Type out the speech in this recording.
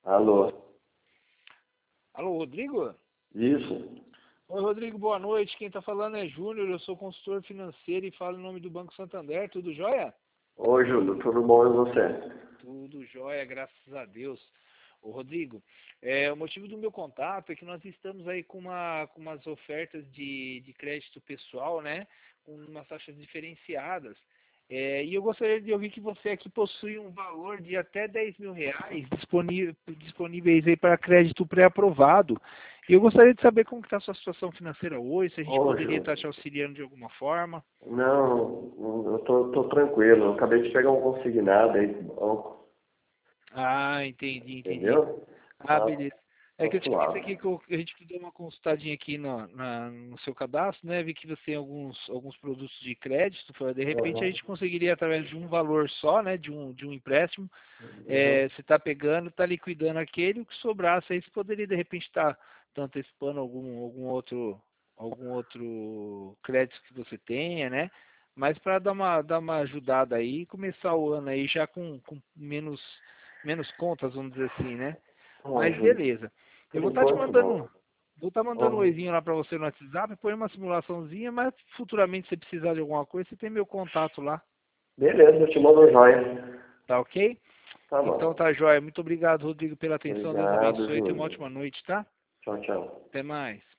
Alô? Alô, Rodrigo? Isso. Oi, Rodrigo, boa noite. Quem está falando é Júnior, eu sou consultor financeiro e falo em nome do Banco Santander. Tudo jóia? Oi, Júlio, tudo bom e você? Tudo jóia, graças a Deus. Ô, Rodrigo, o motivo do meu contato é que nós estamos aí com umas ofertas de crédito pessoal, né? Com umas taxas diferenciadas. E eu gostaria de ouvir que você aqui possui um valor de até R$ 10.000 disponíveis aí para crédito pré-aprovado. E eu gostaria de saber como está a sua situação financeira hoje, se a gente Ô, poderia Júlio, estar te auxiliando de alguma forma. não, eu tô tranquilo. Eu acabei de pegar um consignado aí do banco, Ah, entendi. entendeu? Ah, Tá, beleza. É tá que eu te fiz suave. aqui, a gente deu uma consultadinha aqui no seu cadastro, né? Vi que você tem alguns produtos de crédito. De repente a Uhum, gente conseguiria, através de um valor só, né? De um empréstimo, uhum. você está pegando, está liquidando aquele, o que sobrasse aí você poderia, de repente, estar antecipando algum outro crédito que você tenha, né? Mas para dar uma ajudada aí e começar o ano aí já com menos contas, vamos dizer assim, né? Ó, Mas Júlio, beleza. Eu por enquanto não. vou estar mandando um Uhum. oizinho lá para você no WhatsApp, põe uma simulaçãozinha, mas futuramente se precisar de alguma coisa, você tem meu contato lá, Beleza, eu te mando um joia. tá ok? Tá Então bom. tá jóia. Muito obrigado, Rodrigo, pela atenção. Deus Obrigado, abençoe. Tenha uma Júlio. ótima noite, tá? Tchau, tchau. Até mais.